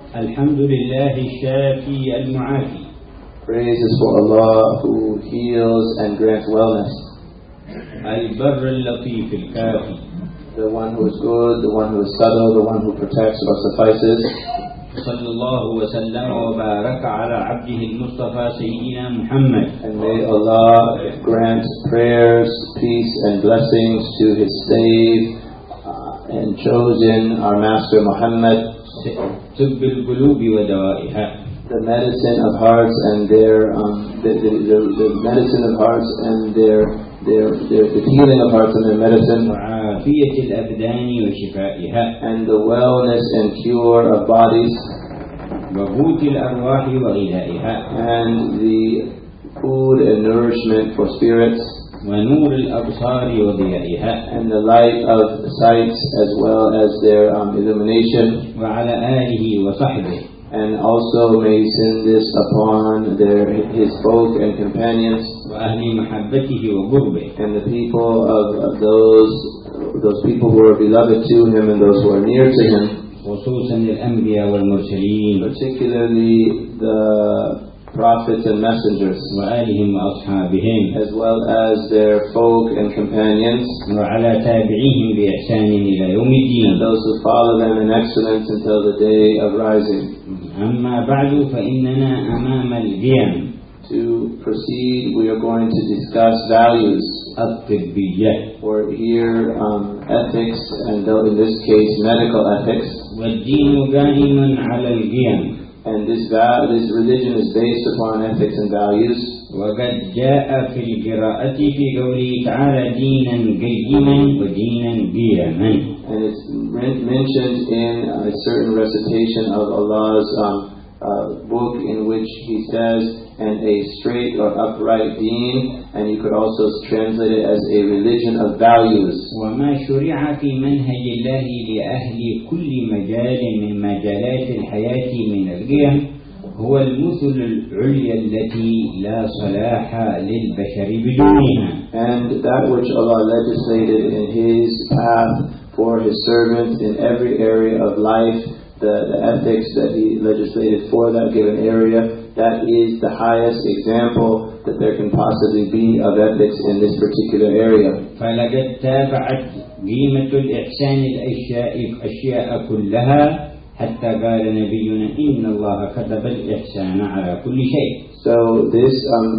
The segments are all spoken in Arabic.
الحمد لله الشافي المعافي. Praise is for Allah who heals and grants wellness. البر اللطيف الكافي. The one who is good, the one who is subtle, the one who protects or suffices. صلى الله وسلم وبارك على عبده المصطفى سيدنا محمد. And may Allah grant prayers, peace and blessings to His slave and chosen, our Master Muhammad. طب القلوب ودوائها. The medicine of hearts and their the medicine of hearts and the healing of hearts and their medicine. وعافية الأبدان وشفائها. And the wellness and cure of bodies. وقوت الأرواح وغذائها. And the food and nourishment for spirits. ونور الأبصار وضيائها. And the light of sights as well as their illumination. وعلى آله وصحبه. And also may send this upon his folk and companions. وأهل محبته وقربه. And the people of those people who are beloved to him and those who are near to him. خصوصا الأنبياء والمرسلين. Particularly the prophets and messengers. وآلهم وأصحابهم. As well as their folk and companions. وعلى تابعيهم بإحسان إلى يوم الدين. And those who follow them in excellence until the day of rising. أما بعد فإننا أمام القيم. To proceed, we are going to discuss values. الطبية. Or here ethics, and in this case medical ethics. والدين قائم على القيم. And this religion is based upon ethics and values. وقد جاء في القراءة في قوله تعالى دينا قيما ودينا قيما. And it's mentioned in a certain recitation of Allah's book in which He says, and a straight or upright deen, and you could also translate it as a religion of values. وما شرع في منهج الله لأهل كل مجال من مجالات الحياة من القيم هو المثل العليا التي لا صلاح للبشر بدونها. And that which Allah legislated in His path for His servants in every area of life, the ethics that He legislated for that given area, that is the highest example that there can possibly be of ethics in this particular area. فلقد تابعت قيمة الإحسان الأشياء كلها حتى قال نبينا إن الله كتب الإحسان على كل شيء. So this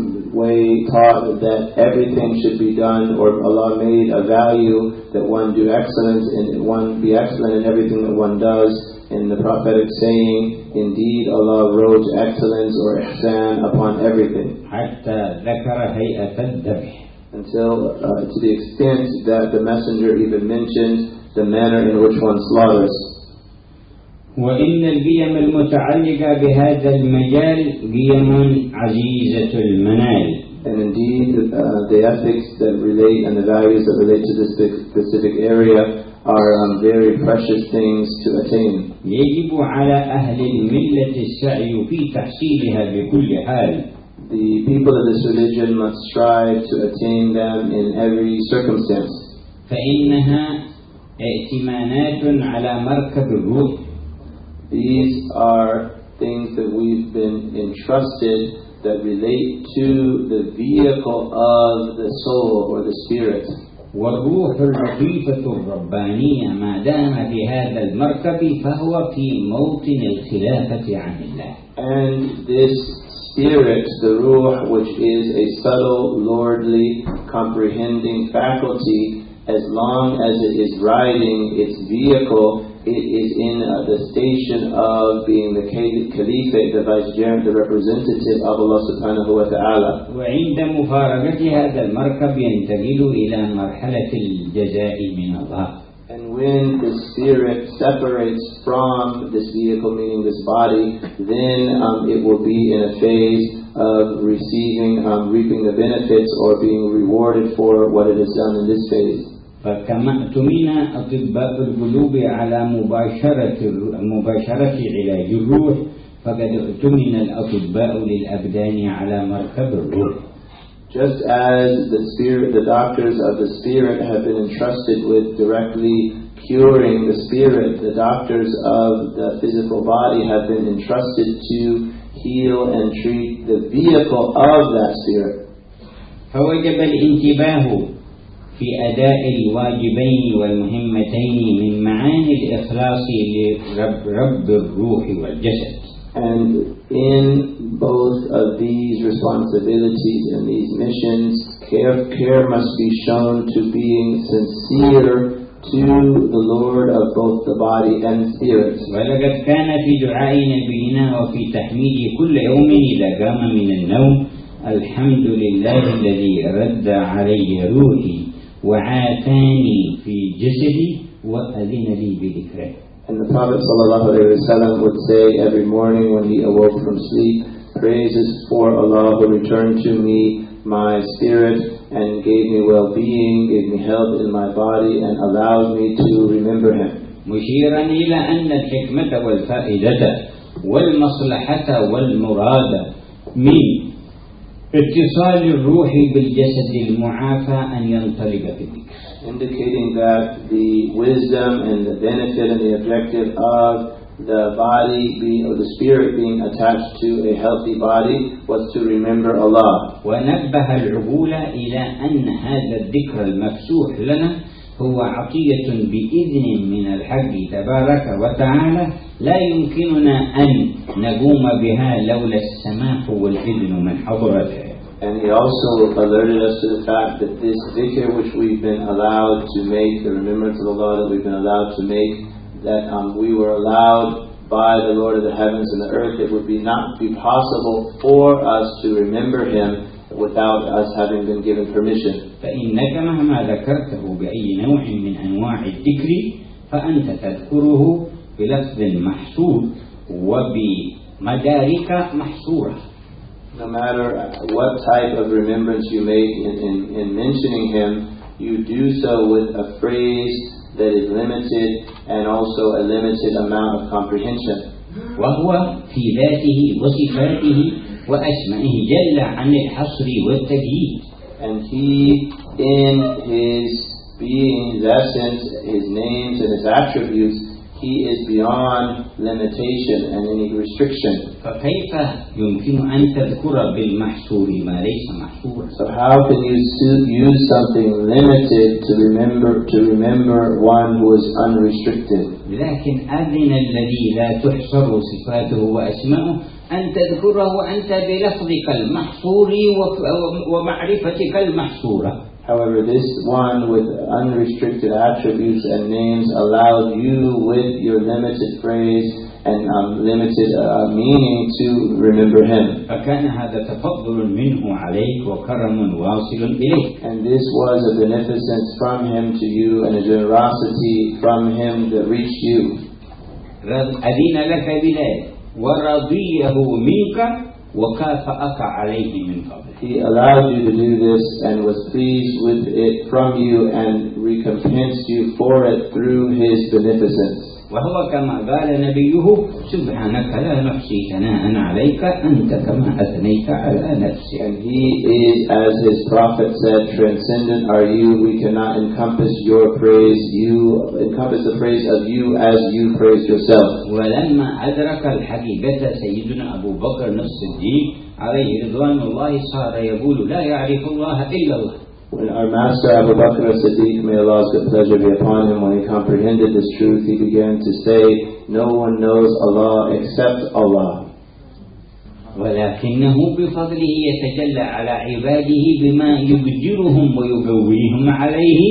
way taught that everything should be done, or Allah made a value that one do excellence and one be excellent in everything that one does. In the prophetic saying, indeed Allah wrote excellence or ihsan upon everything. حتى ذكر هيئة الذبح. Until to the extent that the messenger even mentioned the manner in which one slaughters. وإن القيم المتعلقة بهذا المجال قيم عزيزة المنال. And indeed, the ethics that relate and the values that relate to this specific area are very precious things to attain. يجب على أهل الملة السعي في تحصيلها بكل حال. The people of this religion must strive to attain them in every circumstance. فإنها ائتمانات على مركب الروح. These are things that we've been entrusted that relate to the vehicle of the soul or the spirit. والروح اللطيفة الربانية ما دام في هذا المركب فهو في موطن الخلافة عن الله. And this spirit, the ruh, which is a subtle, lordly, comprehending faculty, as long as it is riding its vehicle, it is in the station of being the caliphate, the vicegerent, the representative of Allah subhanahu wa ta'ala. وعند مفارقة هذا المركب ينتقل إلى مرحلة الجزاء من الله. And when the spirit separates from this vehicle, meaning this body, then it will be in a phase of receiving, reaping the benefits or being rewarded for what it has done in this phase. فكما اؤتمن أطباء القلوب على مباشرة علاج الروح فقد اؤتمن الأطباء للأبدان على مركب الروح. Just as the doctors of the spirit have been entrusted with directly curing the spirit. The doctors of the physical body have been entrusted to heal and treat the vehicle of that spirit. فوجب الانتباه في أداء الواجبين والمهمتين من معاني الإخلاص لرب الروح والجسد. And in both of these responsibilities and these missions, care must be shown to being sincere to the Lord of both the body and spirit. ولقد كان في دعاء نبينا وفي تحميده كل يوم إذا قام من النوم الحمد لله الذي رد علي روحي وعافاني في جسدي وأذن لي بذكره. And the Prophet ﷺ would say every morning when he awoke from sleep, praises for Allah who returned to me my spirit and gave me well-being, gave me health in my body and allowed me to remember Him. مشيرا إلى أن الحكمة والفائدة والمصلحة والمراد من اتصال الروح بالجسد المعافى أن ينطلق في الذكر. Indicating that the wisdom and the benefit and the objective of the body being, or the spirit being attached to a healthy body was to remember Allah. ونبه العقول إلى أن هذا الذكر المفسوح لنا هو عطية بإذن من الحق تبارك وتعالى لا يمكننا أن نقوم بها لولا السماح والإذن من حضرته. And he also alerted us to the fact that this dhikr which we've been allowed to make, the remembrance of Allah that we've been allowed to make, that we were allowed by the Lord of the heavens and the earth, it would not be possible for us to remember Him without us having been given permission. فإنك مهما ذكرته بأي نوع من أنواع الذكر فأنت تذكره بلفظ محسوب وبمدارك محصورة. No matter what type of remembrance you make in mentioning Him, you do so with a phrase that is limited and also a limited amount of comprehension. وهو في ذاته وصفاته وأسمائه جل عن الحصر والتجييد. And He, in His being, His essence, His names and His attributes, He is beyond limitation and any restriction. فكيف يمكن أن تذكر بالمحصور ما ليس محصورا؟ So how can you use something limited to remember one who is unrestricted? لكن أذن الذي لا تحصر صفاته وأسماؤه أن تذكره أنت بلفظك المحصور ومعرفتك المحصورة. However, this one with unrestricted attributes and names allowed you with your limited phrase and limited meaning to remember Him. فكان هذا تفضل منه عليك وكرم واصل إليك. And this was a beneficence from Him to you and a generosity from Him that reached you. أذن لك بذلك ورضيه منك وكافأك عليه من فضله. He allowed you to do this and was pleased with it from you and recompensed you for it through His beneficence. وهو كما قال نبيه سبحانك لا نحصي ثناء عليك أنت كما أثنيت على نفسك. And He is, as His prophet said, transcendent are you. We cannot encompass your praise. You encompass the praise of you as you praise yourself. ولما أدرك الحقيقة سيدنا أبو بكر الصديق عليه رضوان الله صار يقول لا يعرف الله إلا الله. When our master Abu Bakr as-Siddiq, may Allah's good pleasure be upon him, when he comprehended this truth, he began to say, no one knows Allah except Allah. ولكنه بفضله يتجلى على عباده بما يبجرهم ويقويهم عليه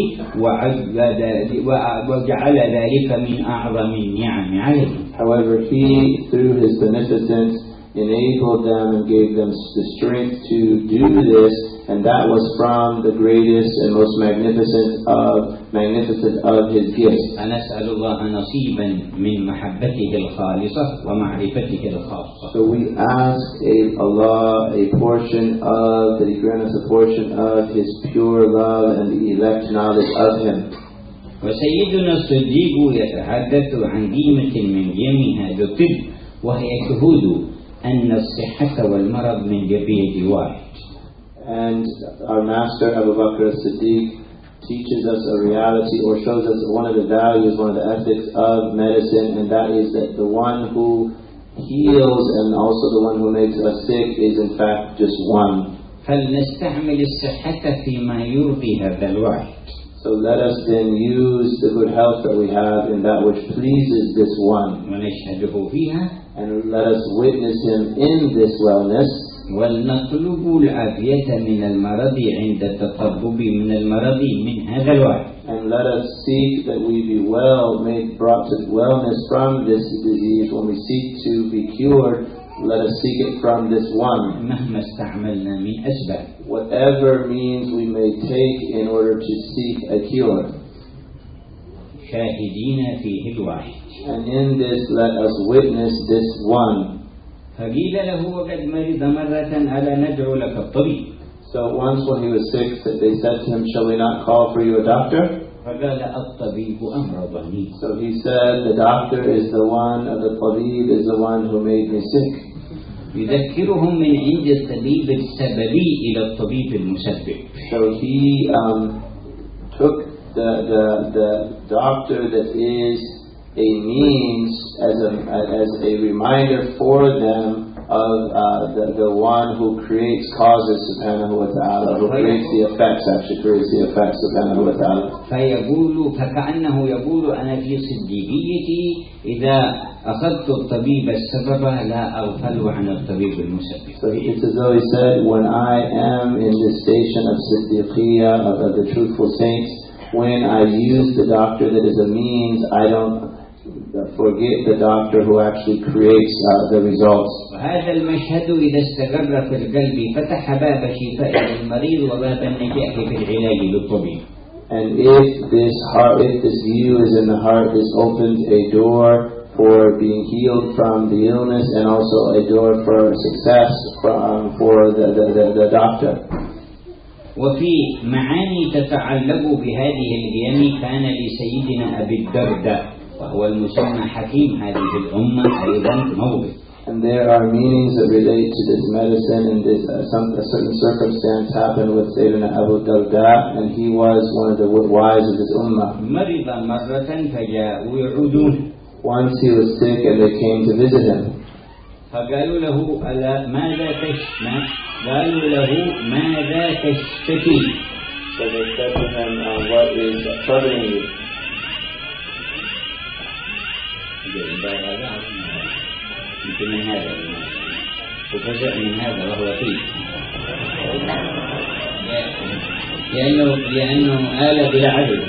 وجعل ذلك من أعظم النعم عليهم. However, He, through His beneficence, enabled them and gave them the strength to do this, and that was from the greatest and most magnificent of His gifts. فنسأل الله نصيبا من محبته الخالصة ومعرفته الخاصة. So we ask Allah a portion of, that He grant us a portion of His pure love and the elect knowledge of Him. وسيدنا الصديق يتحدث عن قيمة من قيم هذا الطب وهي شهود أن الصحة والمرض من بيد واحد. And our master Abu Bakr as-Siddiq teaches us a reality or shows us one of the values, one of the ethics of medicine, and that is that the one who heals and also the one who makes us sick is in fact just one. فلنستعمل الصحة فيما يرضي هذا الواحد. So let us then use the good health that we have in that which pleases this one. ونشهده فيها. And let us witness him in this wellness. ولنطلب العافية من المرض عند التطبب من المرض من هذا الواحد. And let us seek that we be brought to wellness from this disease. When we seek to be cured, let us seek it from this one. مهما استعملنا من أسباب. Whatever means we may take in order to seek a cure. شاهدين فيه الواحد. And in this let us witness this one. فقيل له وقد مرض مرة ألا ندعو لك الطبيب. So once when he was sick, they said to him, shall we not call for you a doctor? فقال الطبيب أمرضني. So he said, the doctor is the one, the tabib is the one who made me sick. يذكرهم من عند الطبيب السببي إلى الطبيب المسبب. So he took the doctor that is a means as a reminder for them of the one who creates causes subhanahu wa ta'ala, who creates the effects, subhanahu wa ta'ala. فكأنه يقول أنا في صديقيتي إذا أخذت الطبيب السبب لا أغفل عن الطبيب المسبب. So it's as though he said, when I am in this station of siddiqiyya, of the truthful saints, when I use the doctor that is a means, I don't forget the doctor who actually creates the results. وهذا المشهد إذا استقر في القلب فتح باب شفاء للمريض وباب النجاح في العلاج للطبيب. And if this view is in the heart, this opens a door for being healed from the illness and also a door for success for the doctor. وفي معاني تتعلق بهذه القيم كان لسيدنا أبي الدرداء وهو المسمى حكيم هذه الأمة أيضا موقف. And there are meanings that relate to this medicine, and a certain circumstance happened with Sayyidina Abu Darda, and he was one of the wise of this ummah. مرض مرة فجاءوا يعودون. Once he was sick and they came to visit him. فقالوا له ماذا تشتكي؟ قالوا له ماذا تشتكي؟ So they said to him, what is troubling you? يمكن من هذا وفزع من هذا وهو فيه لأنه آل بلا عدد.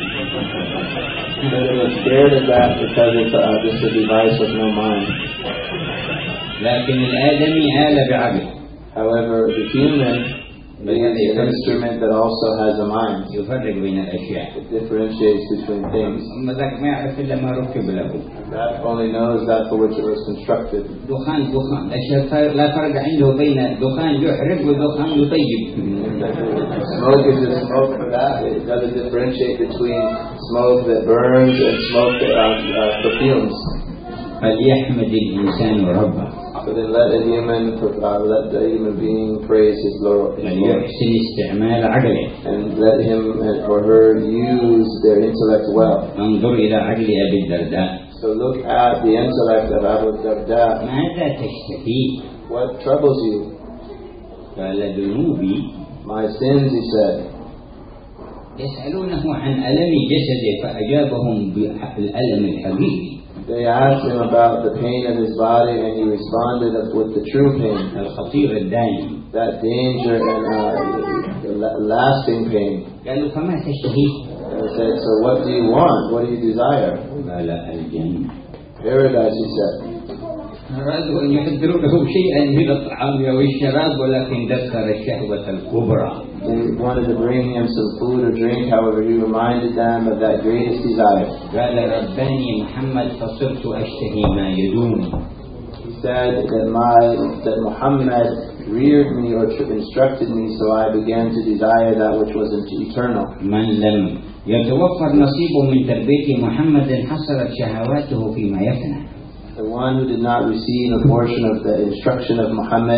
They were scared of that because it's just a device with no mind. لكن الآدمي آل بعقل. However, the human is an instrument that also has a mind. يفرق بين الأشياء. It differentiates between things. ذاك ما يعرف إلا ما ركب له. That only knows that for which it was constructed. دخان الأشياء لا فرق عنده بين دخان يحرق ودخان يطيب. Smoke is just smoke for that. It doesn't differentiate between smoke that burns and smoke that perfumes. فليحمد الإنسان ربه. So then let the human being praise his Lord. فليحسن استعمال عقله. And let him or her use their intellect well. انظر إلى عقل أبي الدرداء. So look at the intellect of Abu Darda. ماذا تشتكي؟ What troubles you? قال ذنوبي. My sins, he said. يسألونه عن ألم جسده فأجابهم بالألم الحقيقي. They asked him about the pain of his body, and he responded with the true pain. الخطير الدائم. That danger and lasting pain. قالوا فما تشتهي؟ He said, so what do you want? What do you desire? قال الجنة. Paradise, he said. أرادوا أن يحضروا له شيئا من الطعام والشراب ولكن ذكر الشهوة الكبرى. They wanted to bring him some food or drink, however he reminded them of that greatest desire. قال رباني محمد فصرت أشتهي ما يدوم. He said that Muhammad reared me or instructed me, so I began to desire that which was eternal. من لم يتوفر نصيبه من تربية محمد حصلت شهواته فيما يفنى. The one who did not receive a portion of the instruction of Muhammad,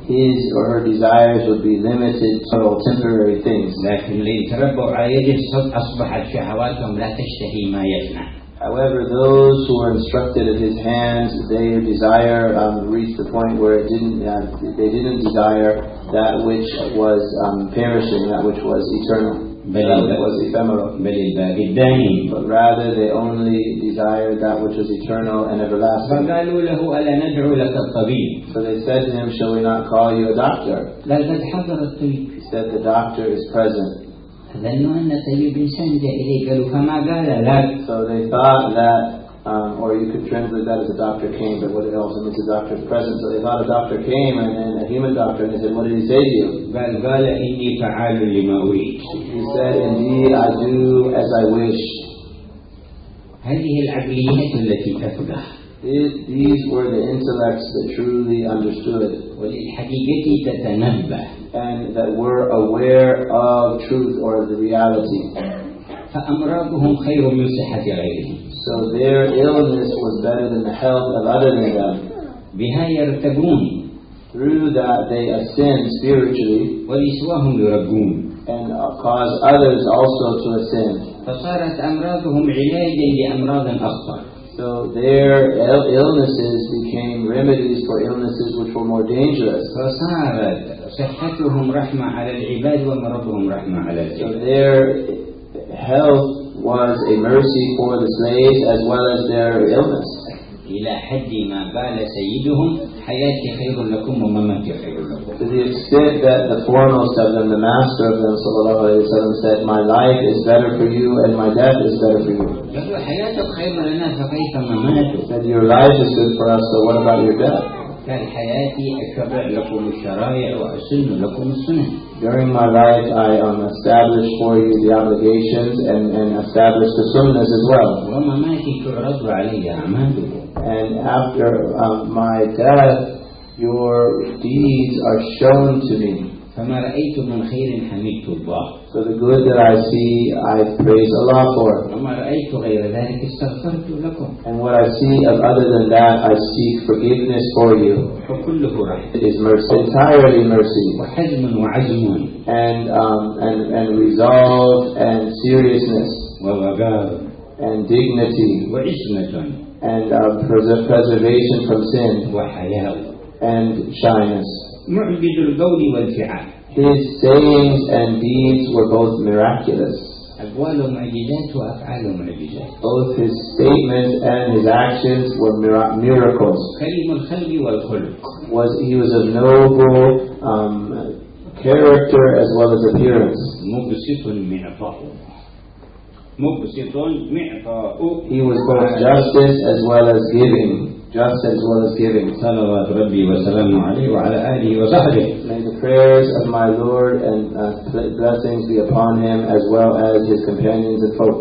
his or her desires would be limited to temporary things. لكن الذين تربوا على يد الصدق أصبحت شهواتهم لا تشتهي ما يصنع. However, those who were instructed at his hands, their desire reached the point where they didn't desire that which was perishing, that which was eternal, that which was ephemeral. But rather, they only desired that which was eternal and everlasting. So they said to him, "Shall we not call you a doctor?" He said, "The doctor is present." So they thought that, or you could translate that as a doctor came, but what it also means a doctor is present. So they thought a doctor came and a human doctor, and they said, "What did he say to you?" He said, "Indeed, I do as I wish." These were the intellects that truly understood and that were aware of truth or the reality. So their illness was better than the health of other than them. Through that they ascend spiritually and cause others also to ascend. So their illnesses became remedies for illnesses which were more dangerous. So their health was a mercy for the slaves as well as their illness. To the extent that the foremost of them, the master of them, sallallahu alaihi wasallam, said, "My life is better for you and my death is better for you." Said, "Your life is good for us, so what about your death?" During my life, I established for you the obligations and established the sunnahs as well. And after my death, your deeds are shown to me. So the good that I see, I praise Allah for. And what I see of other than that, I seek forgiveness for you. It is mercy, entirely mercy. And resolve and seriousness. And dignity. And preservation from sin. And shyness. His sayings and deeds were both miraculous. Both his statements and his actions were miracles. He was of noble character as well as appearance. He was both justice as well as giving. Just as well as giving. May the prayers of my Lord and blessings be upon him as well as his companions and folk.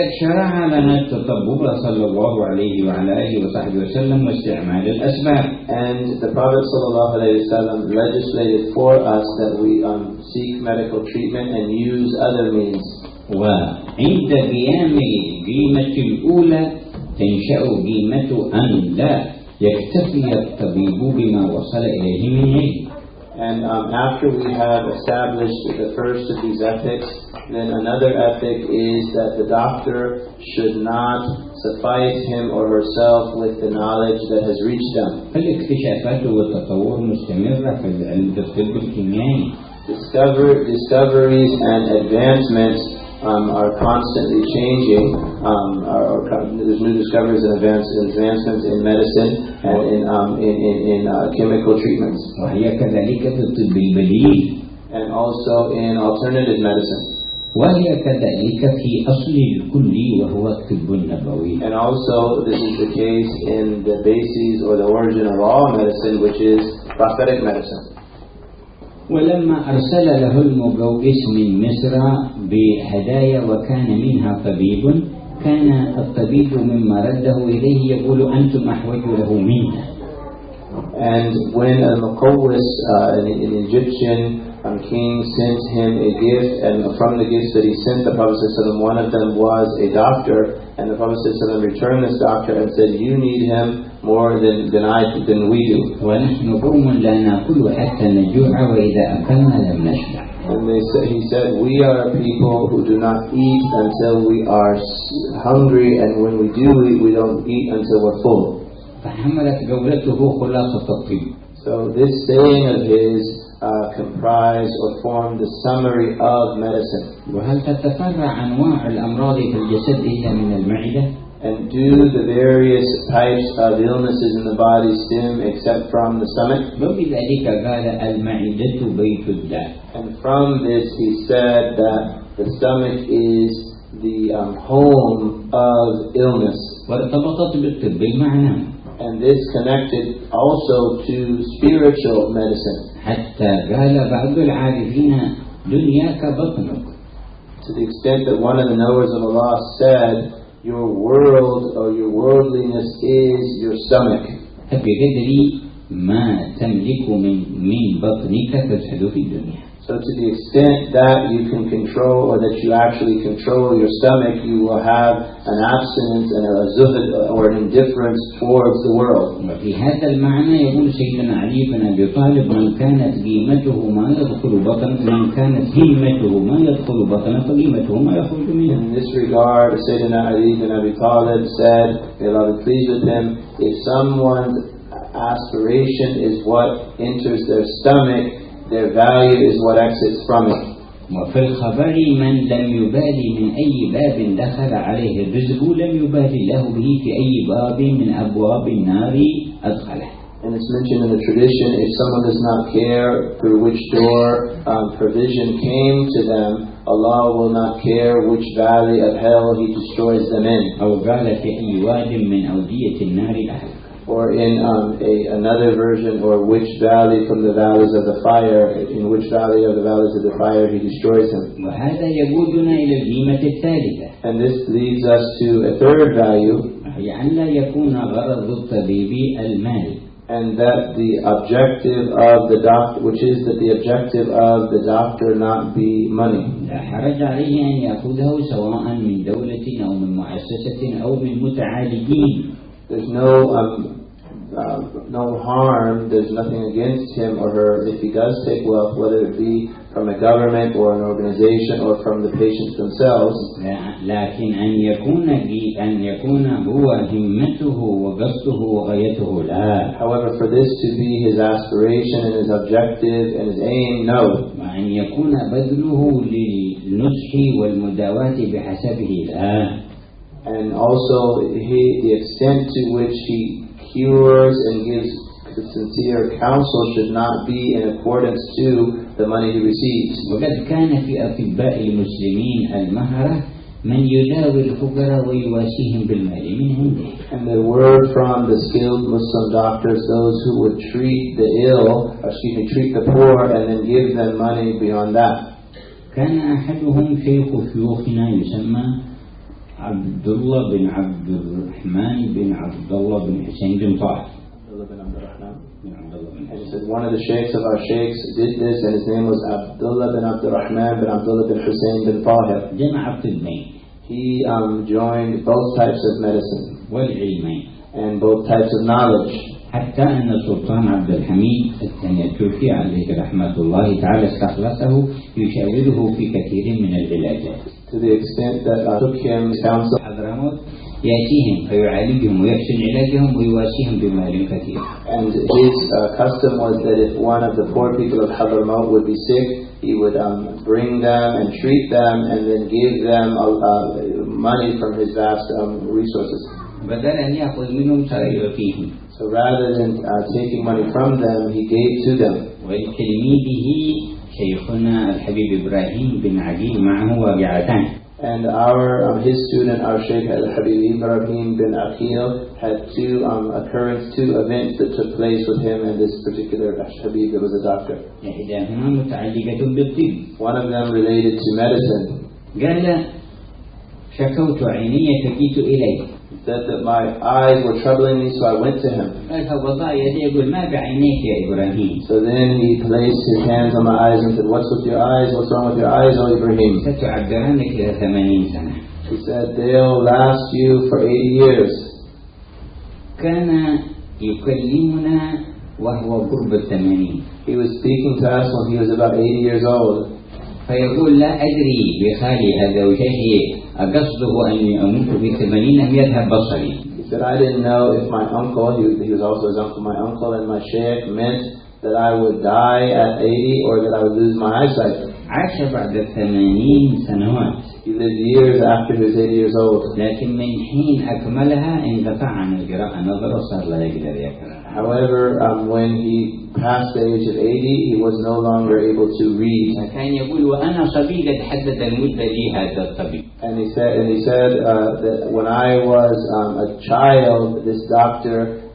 And the Prophet ﷺ legislated for us that we seek medical treatment and use other means. وعند قيام القيمة الأولى تنشأ قيمة أن لا يكتفي الطبيب بما وصل إليه من علم. And after we have established the first of these ethics, then another ethic is that the doctor should not suffice him or herself with the knowledge that has reached them. فالاكتشافات والتطور مستمرة في العلم الطب الكيميائي. Discoveries and advancements are constantly changing. There's new discoveries and advancements in medicine and in chemical treatments. And also in alternative medicine. And also this is the case in the basis or the origin of all medicine, which is prophetic medicine. ولما أرسل له المجوس من مصر بهدايا وكان منها طبيب كان الطبيب مما رده إليه يقول أنتم أحوج له منا. And when al-Muqawwis, an Egyptian king, sent him a gift, and from the gifts that he sent the Prophet ﷺ, one of them was a doctor, and the Prophet ﷺ returned this doctor and said, "You need him more than we do. ونحن قوم لا نأكل حتى نجوع وإذا أكلنا لم نشبع. And he said, we are people who do not eat until we are hungry, and when we do eat, we don't eat until we're full. فحملت جولته خلاصة الطب. So this saying of his comprised or formed the summary of medicine. وهل تتفرع أنواع الأمراض في الجسد إلا من المعدة؟ And do the various types of illnesses in the body stem except from the stomach? وبذلك قال المعدة بيت الداء. And from this he said that the stomach is the home of illness. وارتبطت بالطب بالمعنى. And this connected also to spiritual medicine. حتى قال بعض العارفين دنياك بطنك. To the extent that one of the knowers of Allah said, your world or your worldliness is your stomach. بقدر ما تملك من بطنك تزهد في الدنيا. So to the extent that you can control, or that you actually control your stomach, you will have an abstinence and a zuhd or an indifference towards the world. وفي هذا المعنى يقول سيدنا علي بن أبي طالب من كانت قيمته ما يدخل بطن من كانت همته ما يدخل بطن فقيمته ما يخرج منه. In this regard, Sayyidina Ali bin Abi Talib said, may Allah be pleased with him, if someone's aspiration is what enters their stomach, their value is what exits from it. وفي الخبر من لم يبالي من أي باب دخل عليه الرزق لم يبالي له به في أي باب من أبواب النار أدخله. And it's mentioned in the tradition, if someone does not care through which door provision came to them, Allah will not care which valley of hell He destroys them in. أو قال في أي واد من أودية النار أهلك. Or in another version, or which valley from the valleys of the fire, in which valley of the valleys of the fire He destroys him. وهذا يقودنا إلى القيمة الثالثة. And this leads us to a third value. أن لا يكون غرض الطبيب المال. And that the objective of the doctor, which is that the objective of the doctor not be money. لا حرج عليه أن يأخذه سواء من دولة أو من مؤسسة أو من متعالجين. There's no harm, there's nothing against him or her if he does take wealth, whether it be from a government or an organization or from the patients themselves. لكن أن يكون هو همته وقصده وغايته لا. However, for this to be his aspiration and his objective and his aim, no. وأن يكون بذله للنصح والمداواة بحسبه لا. And also the extent to which he cures and gives sincere counsel should not be in accordance to the money he receives. وقد كان في أطباء المسلمين المهرة من يداوي الفقراء ويواسيهم بالمال من عنده. And there were from the skilled Muslim doctors those who would treat the ill, treat the poor, and then give them money beyond that. كان أحدهم شيخ شيوخنا يسمى عبد الله بن عبد الرحمن بن عبد الله بن حسين بن طاهر. And he said one of the sheikhs of our sheikhs did this, and his name was Abdullah bin Abdul Rahman bin Abdullah bin Hussein bin Tahir. جمع الطبين. He joined both types of medicine والعلمين. and both types of knowledge. حتى أن السلطان عبد الحميد الثاني التركي عليه رحمة الله تعالى استخلصه يشاوره في كثير من العلاجات. To the extent that took him counsel. حضرموت يأتيهم فيعالجهم ويحسن علاجهم ويواسيهم بمال كثير. And his custom was that if one of the poor people of Hadramaut would be sick, he would bring them and treat them and then give them money from his vast resources. بدل أن يأخذ منهم سيعطيهم. So rather than taking money from them, he gave to them. ولتلميذه شيخنا الحبيب إبراهيم بن عقيل معه واقعتان. And his student, our Sheikh Al-Habib Ibrahim bin Aqil, had two events that took place with him and this particular Habib that was a doctor. إحداهما متعلقة بالطب. One of them related to medicine. قال شكوت عيني فجئت إليه. He said that my eyes were troubling me, so I went to him. فوضع يديه يقول ما بعينيك يا إبراهيم. So then he placed his hands on my eyes and said, what's with your eyes? What's wrong with your eyes, O Ibrahim? ستعبرانك إلى 80 سنة. He said, they'll last you for 80 years. كان يكلمنا وهو قرب 80. He was speaking to us when he was about 80 years old. فيقول لا أدري بخالي هذا وشيخي أقصده أني أموت في 80 أم يذهب بصري. He said, I didn't know if my uncle, he was also his uncle, my uncle and my sheikh meant that I would die at 80 or that I would lose my eyesight. عاش بعد 80 سنوات. He lived years after he was 80 years old. لكن من حين أكملها انقطع عن القراءة نظره صار لا يقدر يقرأ. However, when he passed the age of 80, he was no longer able to read. فكان يقول وأنا صبي قد حدد المدة لي هذا الطبيب. And he said that when I was a child, this doctor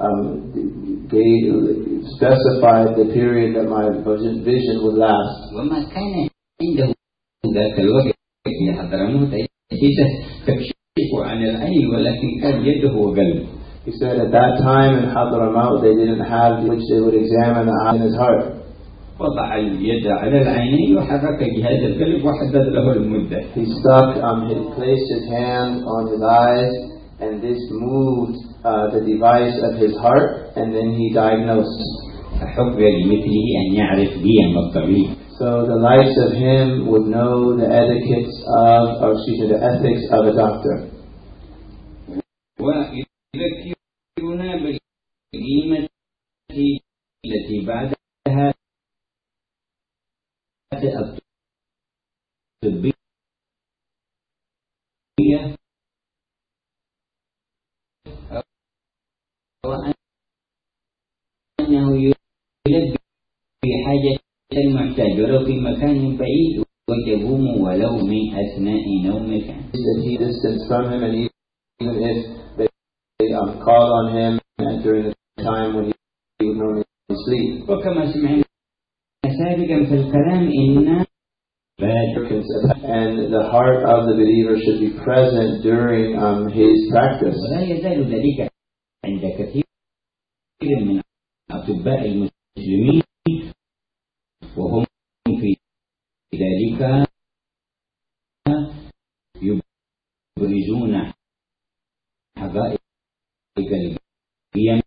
specified the period that my vision would last. وما كان عنده ذاك الوقت في حضرموت أجهزة تكشف عن العين ولكن كان يده وقلبه. He said at that time in Hadramaut they didn't have which they would examine the eye and his heart. وضع اليد على العينين وحرك جهاز القلب وحدد له المدة. He placed his hand on his eyes and this moved the device of his heart and then he diagnosed. فحب لمثله أن يعرف قيم الطبيب. So the likes of him would know the the ethics of a doctor. ويذكرنا بالقيمة التي بعدها الطبية وأنه يلبي حاجة المحتاج ولو في مكان بعيد ويقوم ولو من أثناء نومك. That he distance from him and even if they called on him during the time when he would normally sleep. وكما سمعنا سابقا في الكلام إن and the heart of the believer should be present during his practice. ولا يزال ذلك عند كثير من أطباء المسلمين وهم في ذلك يبرزون حقائق القيم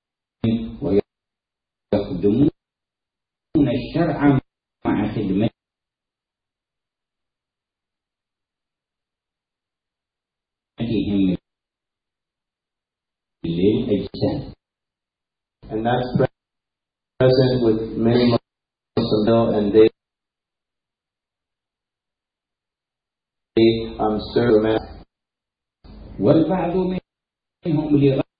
ويخدمون الشرع مع خدمتهم للأجسام. And that's present with many Muslims and they serve a man. والبعض منهم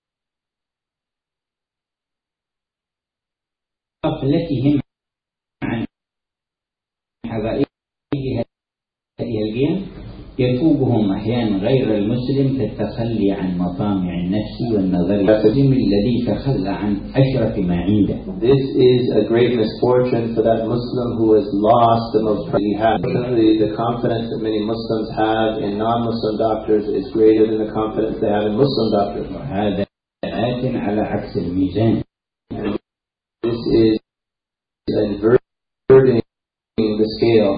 لغفلتهم عن حقائق هذه القيم يفوقهم أحيانا غير المسلم كالتخلي عن مطامع النفس والنظر المسلم الذي تخلى عن أشرف ما عنده. This is a great misfortune for that Muslim who has lost the most he has. The confidence that many Muslims have in non-Muslim doctors is greater than the confidence they have in Muslim doctors. هذا آت على عكس الميزان. This is inverting the scale.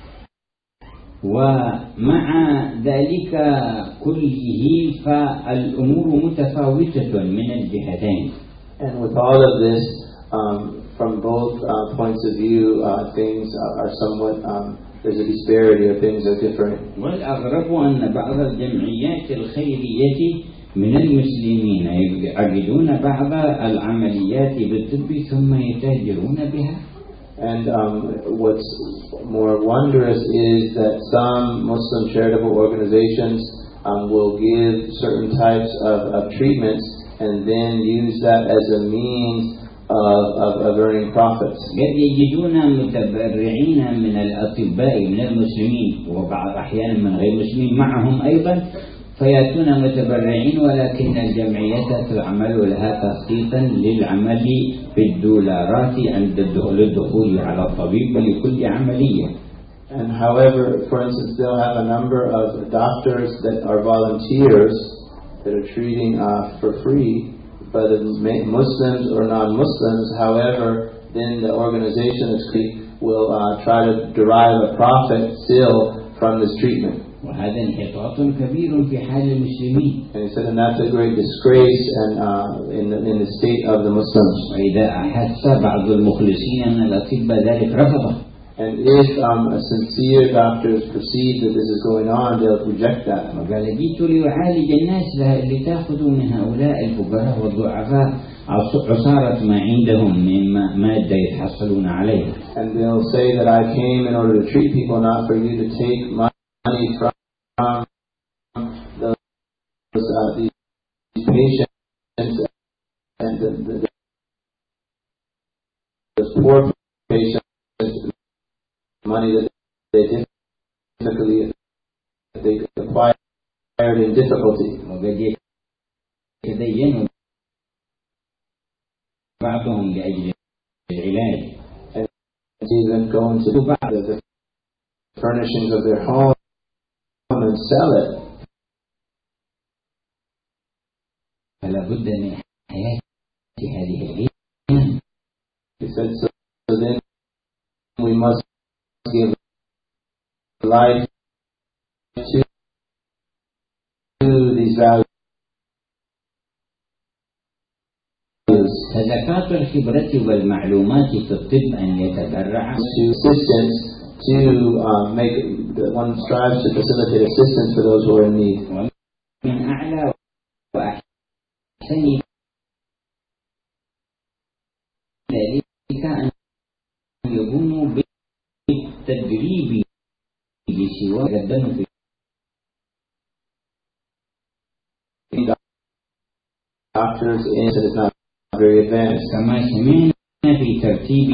ومع ذلك كله فالأمور متفاوتة من الجهتين. And with all of this, from both points of view, things are somewhat, there's a disparity or things are different. والأغرب أن بعض الجمعيات الخيرية من المسلمين يعقدون بعض العمليات بالطب ثم يتاجرون بها. And what's more wondrous is that some Muslim charitable organizations will give certain types of treatments and then use that as a means of earning profits. قد يجدون متبرعين من الأطباء من المسلمين وبعض أحيانا من غير المسلمين معهم أيضا فيأتون متبرعين ولكن الجمعيات تعمل لها تخطيطا للعمل بالدولارات عند الدخول على الطبيب لكل عملية. And however, for instance, they'll have a number of doctors that are volunteers that are treating for free, but Muslims or non-Muslims, however, then the organization will try to derive a profit still from this treatment. وهذا انحطاط كبير في حال المسلمين. And he said, and that's a great disgrace and in the state of the Muslims. وإذا أحس بعض المخلصين من الأطباء ذلك رفضه. And if sincere doctors perceive that this is going on, they'll reject that. وقال جئت لأعالج الناس لتأخذوا من هؤلاء الفقراء والضعفاء عصارة ما عندهم من مادة يتحصلون عليها. And they'll say that I came in order to treat people, not for you to take money from these patients and the poor patients, money that they acquired in difficulty. وقد يتدين بعضهم لأجل العلاج. And even go into the furnishings of their home and sell it. فلا بد من حياة هذه العلم. He said, so then we must give life to these values. فزكاة الخبرة والمعلومات في الطب أن يتبرع To assistance, to make one strives to facilitate assistance for those who are in need. من أعلى وأحسن ذلك أن يقوموا بالتدريب بسواء قدموا في Doctors is not very advanced. كما سمعنا في ترتيب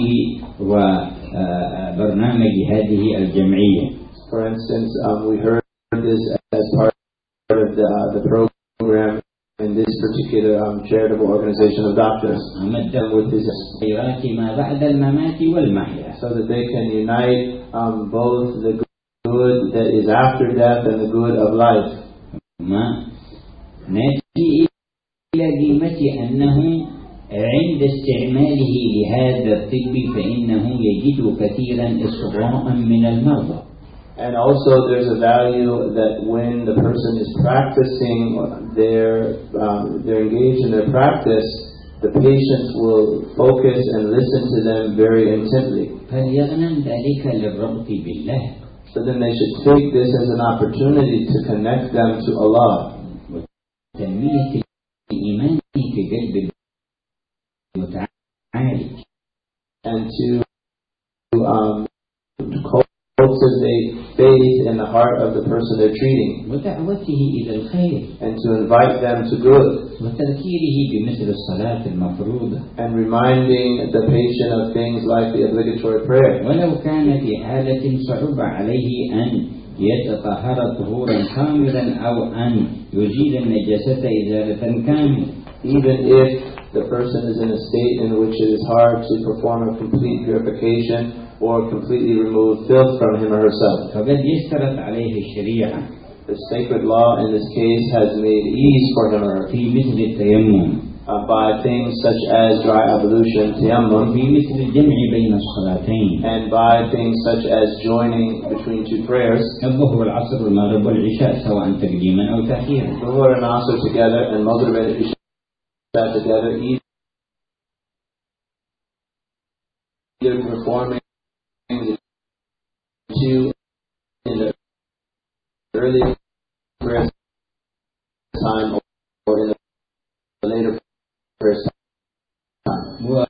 وبرنامج هذه الجمعية. For instance, we heard this as part of the program in this particular charitable organization of doctors. With this, ما بعد الممات والمحيا. So that they can unite both the good that is after death and the good of life. ما نأتي إلى قيمة أنه عند استعماله لهذا الطب فإنه يجد كثيرا إصغاء من المرضى. And also there's a value that when the person is practicing they're engaged in their practice, the patients will focus and listen to them very intently. فليغنم ذلك للربط بالله. So then they should take this as an opportunity to connect them to Allah. وتنمية الإيمان في قلب المتعالج. And to cultivate faith in the heart of the person they're treating. ودعوته إلى الخير. And to invite them to good. وتذكيره بمثل الصلاة المفروضة. And reminding the patient of things like the obligatory prayer. ولو كان في حالة صعوبة عليه أن يتطهر طهورا كاملا أو أن يزيل النجاسة إزالة كاملة. Even if the person is in a state in which it is hard to perform a complete purification or completely remove filth from him or herself. فقد يشترط عليه الشريعة. The sacred law in this case has made ease for him or her. في مثل التيمم. By things such as dry ablution, tayammum. في مثل الجمع بين الصلاتين. And by things such as joining between two prayers. الظهر والعصر والمغرب والعشاء سواء تقديما أو تأخيرا. Dhuhr and Asr together and Maghrib and Isha together, either performing the two in the early prayer time or in the later prayer time.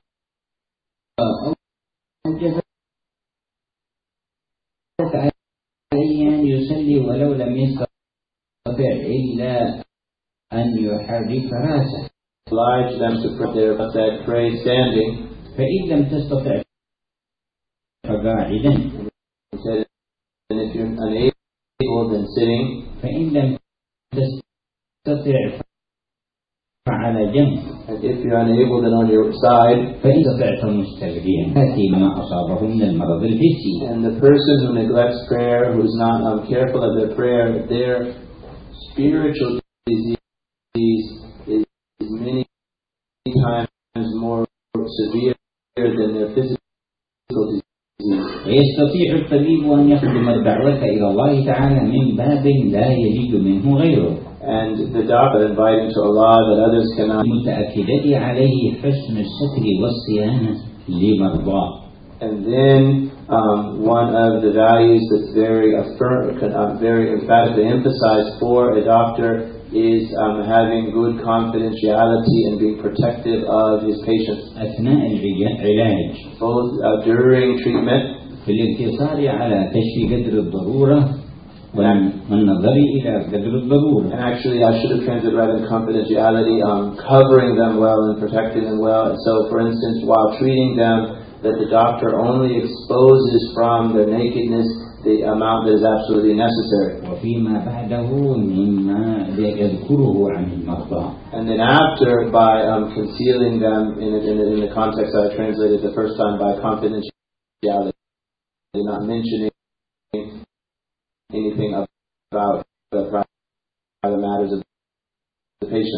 أن يصلي ولو لم يستطع إلا أن يحرك رأسه. Oblige them to pray standing. فإن لم تستطع فقاعدا. And if you're unable, then sitting. فإن لم تستطع فعلى جنب. And if you're unable, then on your side. فإن استطعت مستلقيا فاتي ما أصابه من المرض الحسي. And the person who neglects prayer, who's not careful of their prayer, their spiritual disease is many times more severe than their physical disease. ويستطيع الطبيب أن يخدم الدعوة إلى الله تعالى من باب لا يجد منه غيره. And the doctor inviting to Allah that others cannot. المتأكدة عليه حسن الستر والصيانة لمرضاه. And then one of the values that's very emphatically emphasized for a doctor is having good confidentiality and being protective of his patients. أثناء العلاج. Both during treatment. في الاقتصار على كشف قدر الضرورة والنظر إلى قدر الضرورة. And actually, I should have translated rather than confidentiality, covering them well and protecting them well. And so, for instance, while treating them, that the doctor only exposes from their nakedness the amount that is absolutely necessary. وفيما بعده مما يذكره عن المرضى. And then after, by concealing them in the context that I translated the first time, by confidentiality, not mentioning anything about the private matters of the patient.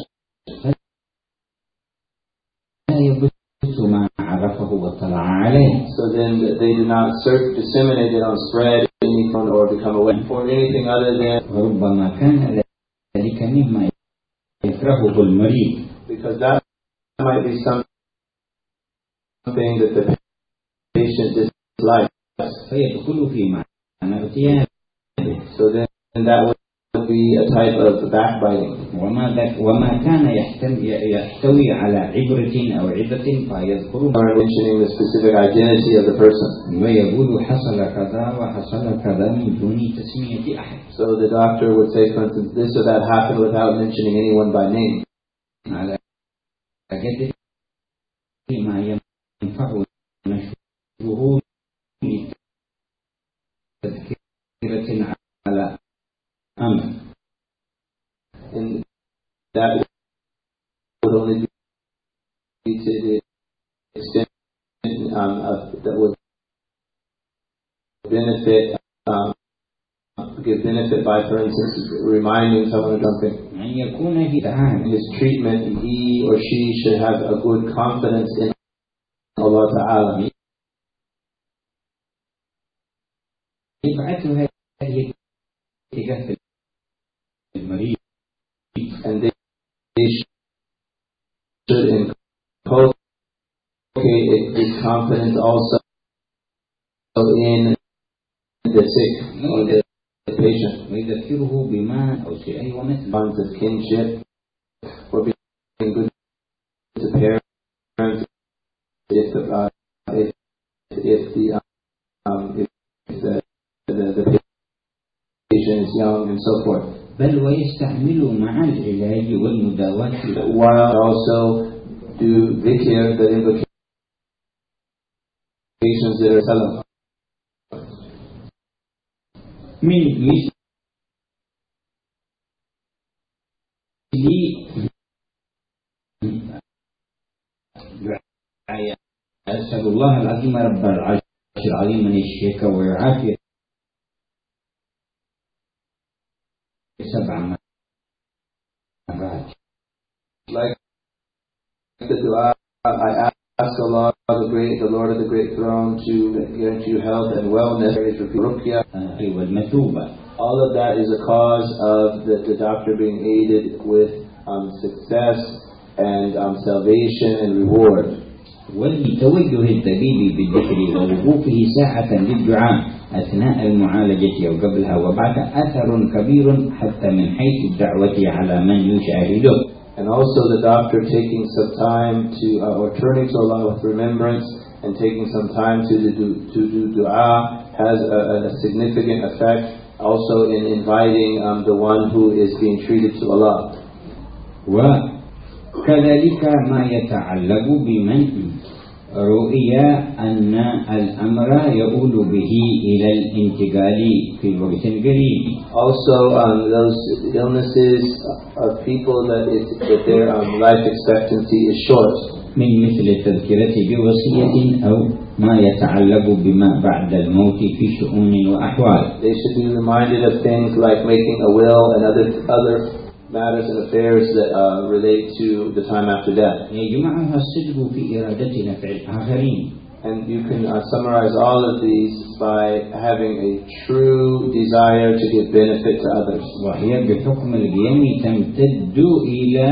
So then they do not disseminate, they don't spread anything or become aware for anything other than. Because that might be something that the patient dislikes. So then that would be a type of backbiting. وما كان يحتوي على عبرة أو عظة فيذكر mentioning the specific identity of the person. ويقول حصل كذا وحصل كذا من دون تسمية أحد. So the doctor would say, for instance, this or that happened without mentioning anyone by name. على قدر ما ينفع نشره تذكرة على أمر. And that would only be to the extent that would benefit, give benefit by, for instance, reminding someone of something. In his treatment, he or she should have a good confidence in Allah Ta'ala. And they should inculcate this confidence also in the sick or the patient. Bonds of kinship or being good to parents if the patient is young and so forth. بل ويستعمل مع العلاج والمداواة while also do dhikr, the invocations that are salam. من مثل أسأل الله العظيم رب العرش العظيم من الشفاء والعافية 7 مرات. Like the dua, I ask Allah, the Lord of the Great Throne, to grant you health and wellness. All of that is a cause of the doctor being aided with success and salvation and reward. ولتوجه الطبيب بالذكر ووقوفه ساعة للدعاء أثناء المعالجة أو قبلها وبعد أثر كبير حتى من حيث الدعوة على من يشاهده. And also the doctor taking some time to, or turning to Allah with remembrance and taking some time to do dua has a significant effect also in inviting the one who is being treated to Allah. وكذلك ما يتعلق بمن رؤي أن الأمر يؤول به إلى الانتقال في الوقت القريب. Also, those illnesses of people that their life expectancy is short. من مثل التذكرة بوصية أو ما يتعلق بما بعد الموت في شؤون وأحوال. They should be reminded of things like making a will and other matters and affairs that relate to the time after death. يجمعها الصدق في إرادة نفع الآخرين. And you can summarize all of these by having a true desire to give benefit to others. وهي بحكم القيم تمتد إلى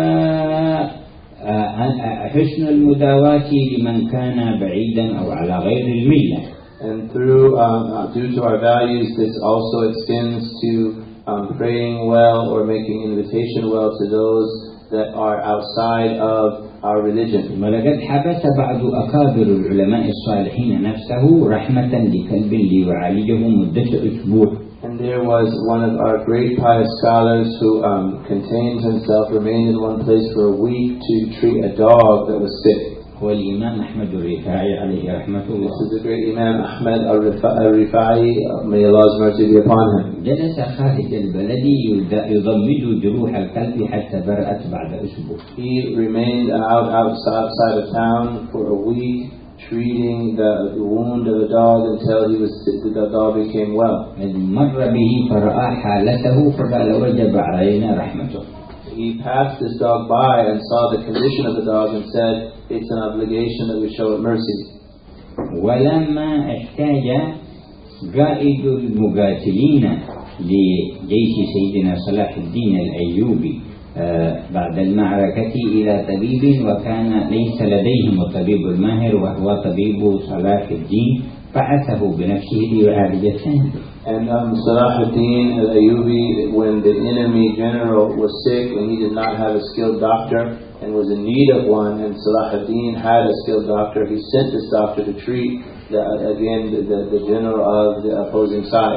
حسن المداواة لمن كان بعيدا أو على غير الملة. And due to our values, this also extends to praying well or making invitation well to those that are outside of our religion. ولقد حبس بعض أكابر العلماء الصالحين نفسه رحمة لكلب ليعالجه مدة أسبوع. And there was one of our great pious scholars who contained himself, remained in one place for a week to treat a dog that was sick. هو الإمام أحمد الرفاعي عليه رحمة الله. This is the great Imam Ahmad al-Rifai, may Allah's mercy be upon him. جلس خارج البلد يضمد جروح الكلب حتى برأت بعد أسبوع. He remained outside of town for a week, treating the wound of the dog until the dog became well. مر به فرأى حالته فقال وجب علينا رحمته. He passed this dog by and saw the condition of the dog and said, it's an obligation that we show it mercy. ولما احتاج قائد المقاتلين لجيش سيدنا صلاح الدين الأيوبي بعد المعركة إلى طبيب، وكان ليس لديهم الطبيب الماهر وهو طبيب صلاح الدين، بعثه بنفسه ليعالج الثاني. And Salah ad-Din al-Ayyubi, when the enemy general was sick and he did not have a skilled doctor and was in need of one, and Salah ad-Din had a skilled doctor, he sent this doctor to treat the general of the opposing side.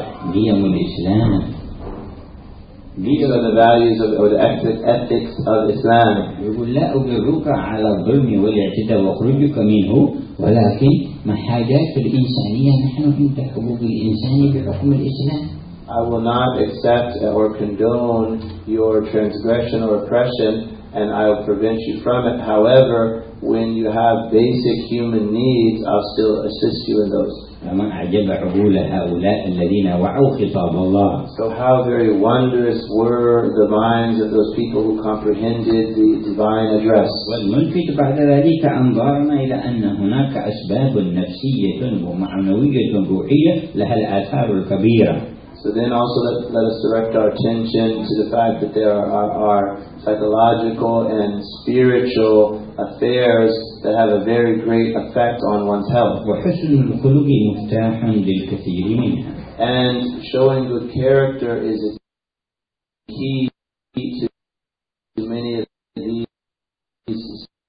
These are the values or the ethics of Islam. يقول لا أجرك على الظلم والاعتداء واخرجك منه، ولكن ما حاجات الإنسانية نحن عند حقوق الإنسان بحكم الإسلام. I will not accept or condone your transgression or oppression, and I will prevent you from it. However, when you have basic human needs, I'll still assist you in those. فمن أعجب عقول هؤلاء الذين وعوا خطاب الله. So how very wondrous were the minds of those people who comprehended the divine address. والملفت بعد ذلك أنظارنا إلى أن هناك أسباب نفسية ومعنوية روحية لها الآثار الكبيرة. So then also let us direct our attention to the fact that there are psychological and spiritual affairs that have a very great effect on one's health. وحسن الخلق مفتاح للكثير منها. And showing good character is a key to many of these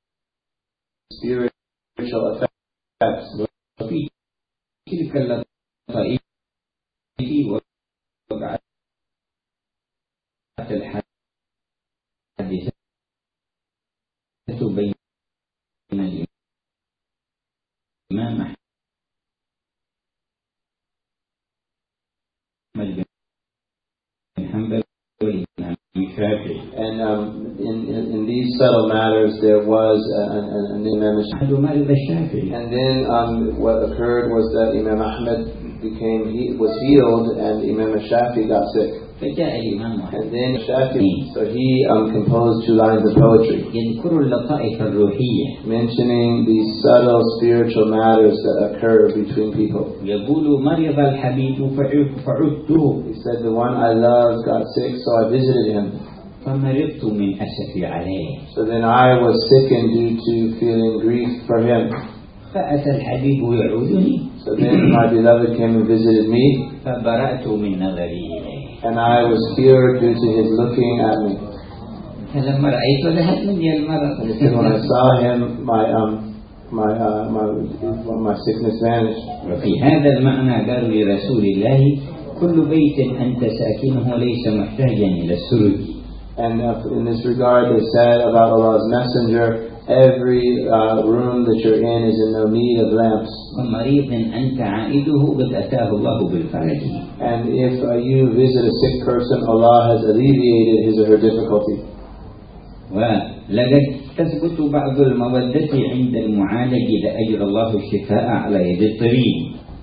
spiritual effects. وفي تلك اللطائف وقعت الحادثة بين الإمام أحمد بن حنبل والإمام الشافعي. And in these subtle matters there was an Imam Shafi'i. And then what occurred was that Imam Ahmad was healed and Imam Shafi'i got sick. And then Shafi'i, so he composed 2 lines of poetry mentioning these subtle spiritual matters that occur between people. He said, the one I loved got sick, so I visited him. So then I was sickened due to feeling grief for him. So then my beloved came and visited me, and I was cured due to his looking at me. And when I saw him, my sickness vanished. وفي هذا المعنى قالوا لرسول الله كل بيت أنت ساكنه ليس محتاجا إلى السرج. And in this regard, they said about Allah's Messenger, every room that you're in is in no need of lamps. And if you visit a sick person, Allah has alleviated his or her difficulty. ولقد تثبت بعض المودة عند المعالج إذا أجرى الله الشفاء على يد الطبيب.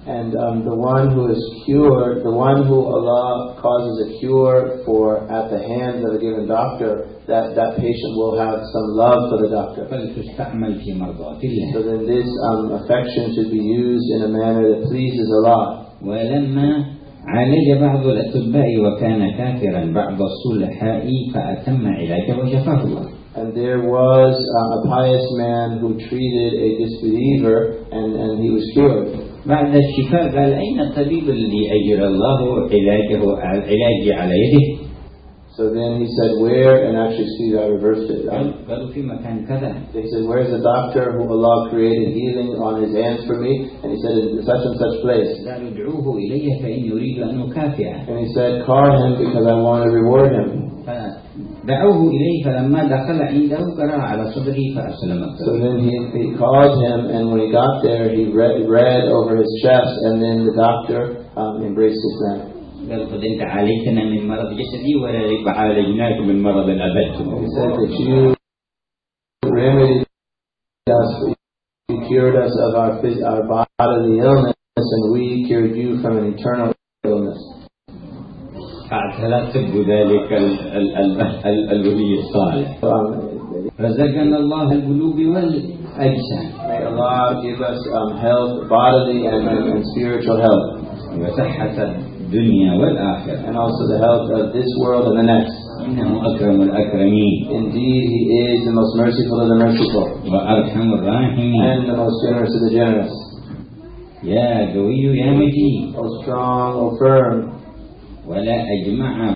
And the one who is cured, the one who Allah causes a cure for at the hands of a given doctor, that patient will have some love for the doctor. فلتستعمل في مرضاة الله. So then this affection should be used in a manner that pleases Allah. ولما عالج بعض الأطباء وكان كافرا بعض الصلحاء فأتم علاجه وشفاه الله. And there was a pious man who treated a disbeliever and he was cured. بعد الشفاء قال أين الطبيب الذي أجرى الله علاجي على يده؟ So then he said, where? And actually, see, I reversed it. قالوا في مكان كذا. They said, where's the doctor who Allah created healing on his hands for me? And he said, in such and such place. قالوا ادعوه إلي فإني أريد أن أكافئه. And he said, call him because I want to reward him. دعوه إليه فلما دخل عنده قرأ على صدره فأسلم. So then he called him, and when he got there, he read over his chest, and then the doctor embraced Islam. قال قد أنت عالجتنا من مرض جسدي ولا عالجناك من مرض الأبد. He said that you remedied us, you cured us of our bodily illness, and we cured you from an eternal illness. فاعتلت ذلك الولي الصالح. رزقنا الله القلوب والأجسام. May Allah give us health, bodily and spiritual health. وصحة الدنيا والآخرة. And also the health of this world and the next. إنه أكرم الأكرمين. Indeed, He is the most merciful of the merciful. وأرحم الراحمين. And the most generous of the generous. يا قوي يا مجيد. O strong, O firm. ولا أجمع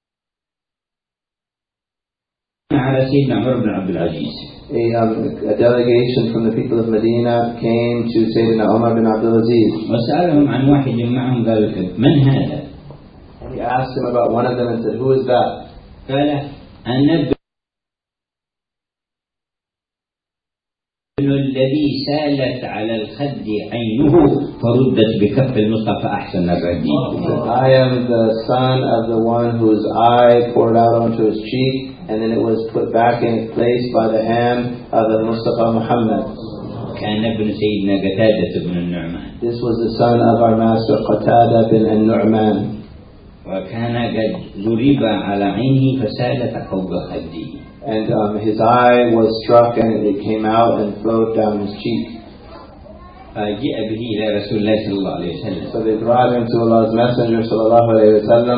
على سيدنا عمر بن عبد العزيز. A delegation from the people of Medina came to Sayyidina Umar bin Abdul Aziz. وسألهم عن واحد معهم قال من هذا؟ He asked him about one of them and said, who is that? قال النبي الذي سالت على الخد عينه فردت بكف المصطفى أحسن الرديء. I am the son of the one whose eye poured out onto his cheek, and then it was put back in its place by the hand of the Mustafa Muhammad. كان ابن سيدنا قتادة بن النعمان. This was the son of our master Qatada bin al-Nu'man. وكان قد ضرب على عينه فسالت فوق خده. And his eye was struck and it came out and flowed down his cheek. فجاء به إلى رسول الله صلى الله عليه وسلم. So they brought him to Allah's Messenger sallallahu alayhi wa sallam.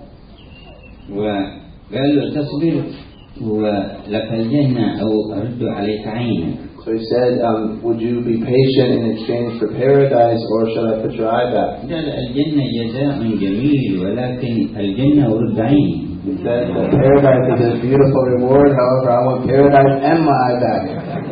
وقال له تصبر ولك الجنة أو أرد عليك عينك. So he said, would you be patient in exchange for paradise, or shall I put your eye back? قال الجنة جزاء جميل ولكن الجنة ورد عيني. He said, the paradise is a beautiful reward, however I want paradise and my eye back.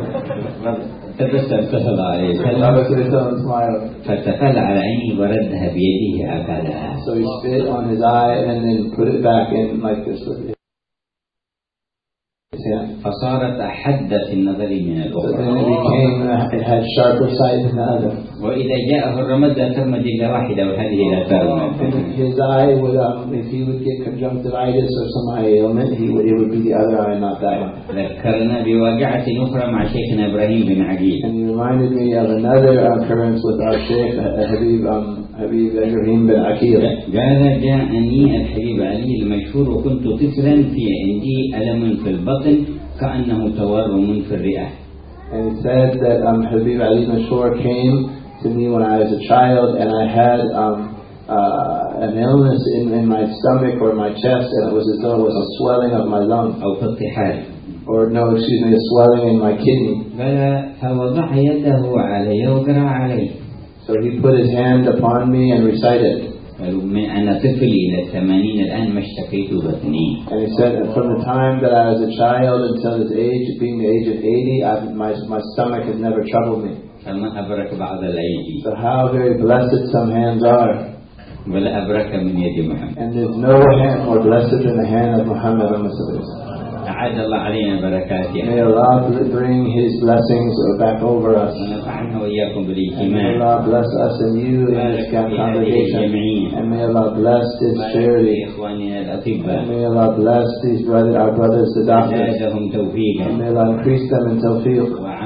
تبسم صلى الله عليه وسلم فتفل على عيني وردها بيده أكلها. So he spit on his eye and then put it back in like this with his hand. فصارت أحد في النظر من So الأخرى. then it had sharper sight than the other. وإذا جاءه الرمد لا ترمد إلا واحدة وهذه لا ترمد. His eye would, if he would get conjunctivitis or some eye ailment, it would be the other eye, not that one. ذكرنا بواقعة أخرى مع شيخنا إبراهيم بن عقيل. And he reminded me of another occurrence with our Sheikh Habib Ibrahim bin Aqil. قال جاءني الحبيب علي المشهور وكنت طفلا في عندي ألم في البطن كأنه تورم في الرئة. And he said that Habib Ali Mashur came to me when I was a child, and I had an illness in my stomach or my chest, and it was as though it was a swelling of my lung. أو تطحال. Or no, excuse me, a swelling in my kidney. قال فوضع يده علي وقرأ علي. So he put his hand upon me and recited. أنا طفل إلى 80 الآن ما اشتكيت بطني. And he said that from the time that I was a child until his age, being the age of 80, my stomach has never troubled me. فما أبرك بعض الأيدي. So how very blessed some hands are. ولا أبرك من يد محمد. And there's no hand more blessed than the hand of Muhammad. أعاد الله علينا بركاته. May Allah bring His blessings back over us. ونفعنا وإياكم And may بالاجتماع. Allah bless us and you in this congregation. And may Allah bless this charity. إخواننا And الأطباء. may Allah bless our brothers, the doctors. زادهم توفيقا. And may Allah increase them in tawfiq. وعملا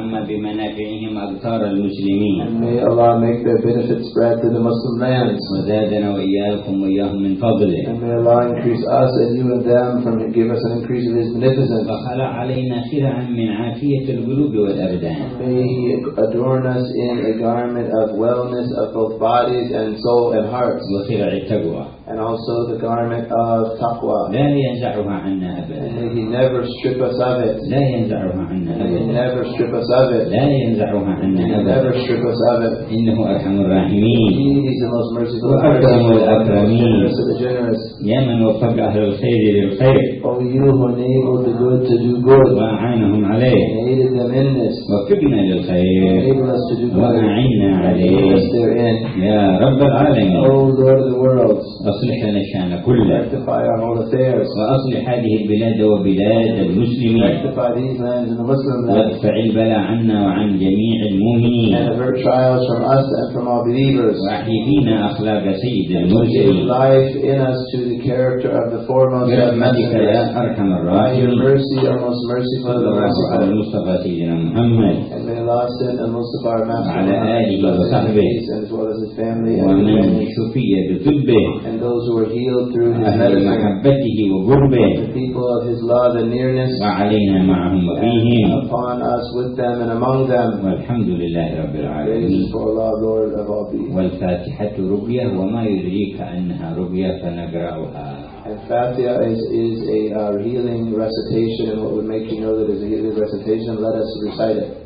وعم بمنافعهم أقطار المسلمين. And may Allah make their benefits spread to the Muslim lands. وزادنا وإياكم وإياهم من فضله. And may Allah increase us and you and them from give us an increase of His beneficence. وخلع علينا خرعا من عافية القلوب والأبدان. May He adorn us in a garment of wellness of both bodies and soul and hearts. وخرع التقوى. And also the garment of taqwa. لا ينزعها عنا أبدا. And may He never strip us of it. لا ينزعها عنا May He أبدا. never strip us of it. لا ينزعها عنا May He أبدا. never strip us of it. إنه أرحم الراحمين. He is the most merciful and وأكرم the الأكرمين. generous of the generous. يا من وفق أهل الخير للخير. O you who enabled the good to do good. وأعانهم عليه. And aided them in this. وفقنا للخير. Enable us to do good. وأعنا Aid عليه. us therein. يا رب العالمين. O Lord of the world. أصلح لنا الشأن كله. Rectify our whole affairs. وأصلح هذه البلاد وبلاد المسلمين. Rectify these lands and the Muslim lands. وادفع البلاء عنا وعن جميع المؤمنين. And avert trials from us and from all believers. وأحيي فينا أخلاق سيد Give المرسلين. life in us to the character of the foremost of برحمتك messengers. يا أرحم By your الراحمين. mercy, O most merciful of the على merciful. المصطفى سيدنا محمد And may Allah send al-Mustafa our master وعلى آله وصحبه and as well as his family and ومن companions, شفي بطبه and those who were healed through his أهل medicine, محبته وقربه the people of his love and nearness, وعلينا معهم and وفيهم. upon us with them and among them. والحمد لله رب Praise العالمين. for Allah, Lord of all beings. والفاتحة رقية وما يدريك أنها رقية فنقرأها. And Fatiha is a healing recitation, and what would make you know that it's a healing recitation, let us recite it.